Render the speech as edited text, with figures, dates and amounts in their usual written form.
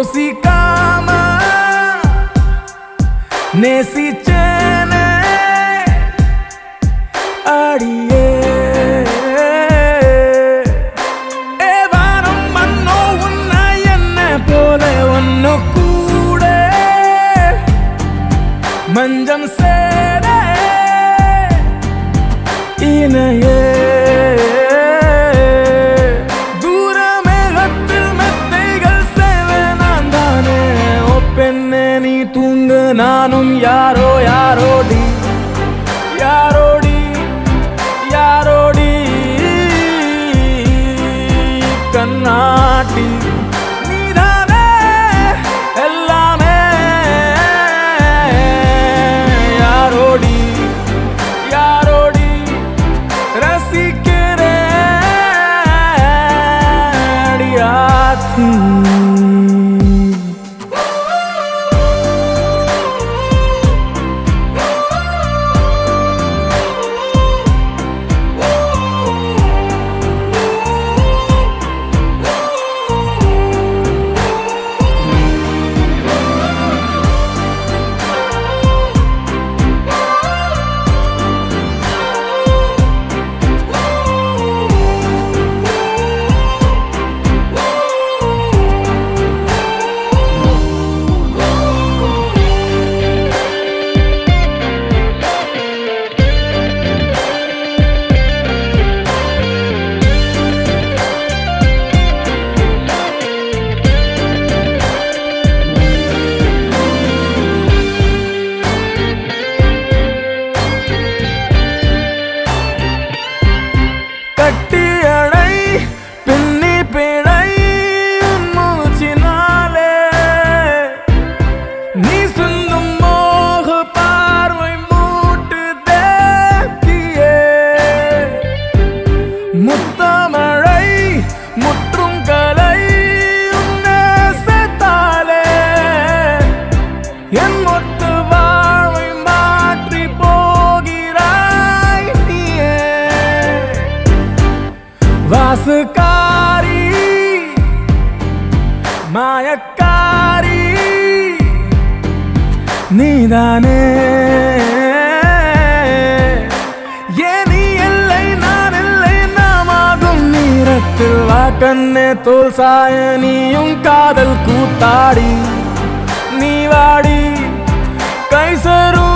யோசிக்காம நேசிச்சேனே அடியே வானம் மண்ணோ உன்னை என்ன போல ஒன்னு கூட மஞ்சம் சேர இணையே நானும் யாரோ யாரோடி யாரோடி யாரோடி கண்ணாட்டி நீதானே எல்லாமே யாரோடி யாரோடி ரசிக்கிறேன் அடியாத்தி கட்டியடை பின்னி பிழை மூச்சினாலே நீ சிந்தும் மோக பார்வை மூட்டு தேக்கியே முத்தமழை முற்றும் கலை உன்னை சேர்த்தாலே என் மொத்த வாழ்வை மாற்றி போகிறாய் நீயே வாசுக்காரி மாயக்காரி நீதானே ஏன் நீ இல்லை நான் இல்லை நாமாகும் நீரத்தில் வாக்கண்ணே தோல் சாய நீயும் காதல் கூத்தாடி நீ வாடி கைசரும்